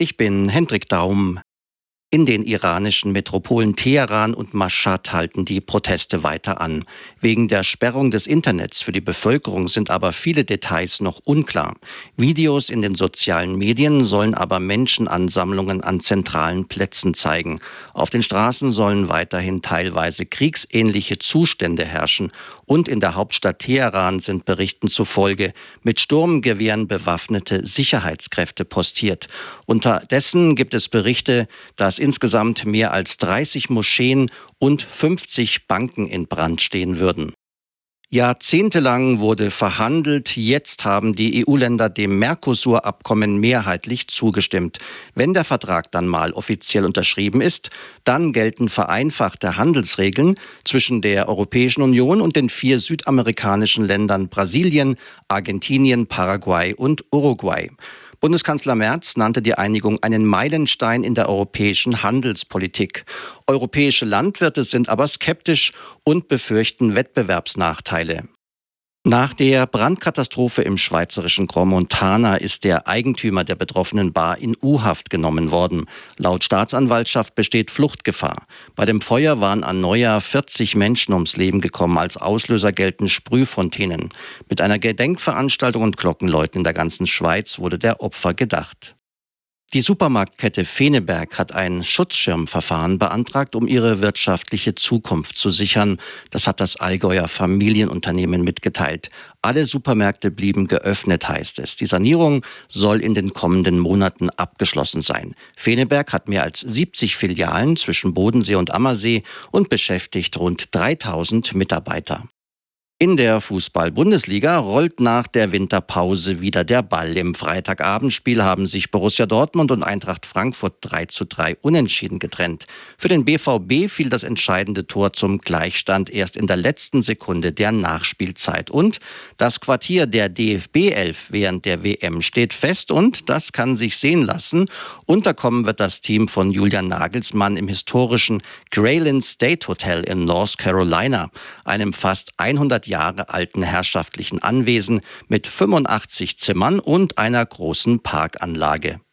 Ich bin Hendrik Daum. In den iranischen Metropolen Teheran und Maschhad halten die Proteste weiter an. Wegen der Sperrung des Internets für die Bevölkerung sind aber viele Details noch unklar. Videos in den sozialen Medien sollen aber Menschenansammlungen an zentralen Plätzen zeigen. Auf den Straßen sollen weiterhin teilweise kriegsähnliche Zustände herrschen. Und in der Hauptstadt Teheran sind Berichten zufolge mit Sturmgewehren bewaffnete Sicherheitskräfte postiert. Unterdessen gibt es Berichte, dass insgesamt mehr als 30 Moscheen und 50 Banken in Brand stehen würden. Jahrzehntelang wurde verhandelt, jetzt haben die EU-Länder dem Mercosur-Abkommen mehrheitlich zugestimmt. Wenn der Vertrag dann mal offiziell unterschrieben ist, dann gelten vereinfachte Handelsregeln zwischen der Europäischen Union und den 4 südamerikanischen Ländern Brasilien, Argentinien, Paraguay und Uruguay. Bundeskanzler Merz nannte die Einigung einen Meilenstein in der europäischen Handelspolitik. Europäische Landwirte sind aber skeptisch und befürchten Wettbewerbsnachteile. Nach der Brandkatastrophe im schweizerischen Großmontana ist der Eigentümer der betroffenen Bar in U-Haft genommen worden. Laut Staatsanwaltschaft besteht Fluchtgefahr. Bei dem Feuer waren an Neujahr 40 Menschen ums Leben gekommen. Als Auslöser gelten Sprühfontänen. Mit einer Gedenkveranstaltung und Glockenläuten in der ganzen Schweiz wurde der Opfer gedacht. Die Supermarktkette Feneberg hat ein Schutzschirmverfahren beantragt, um ihre wirtschaftliche Zukunft zu sichern. Das hat das Allgäuer Familienunternehmen mitgeteilt. Alle Supermärkte blieben geöffnet, heißt es. Die Sanierung soll in den kommenden Monaten abgeschlossen sein. Feneberg hat mehr als 70 Filialen zwischen Bodensee und Ammersee und beschäftigt rund 3000 Mitarbeiter. In der Fußball-Bundesliga rollt nach der Winterpause wieder der Ball. Im Freitagabendspiel haben sich Borussia Dortmund und Eintracht Frankfurt 3:3 unentschieden getrennt. Für den BVB fiel das entscheidende Tor zum Gleichstand erst in der letzten Sekunde der Nachspielzeit. Und das Quartier der DFB-11 während der WM steht fest und das kann sich sehen lassen. Unterkommen wird das Team von Julian Nagelsmann im historischen Grayland State Hotel in North Carolina, einem fast 100 Jahre alten herrschaftlichen Anwesen mit 85 Zimmern und einer großen Parkanlage.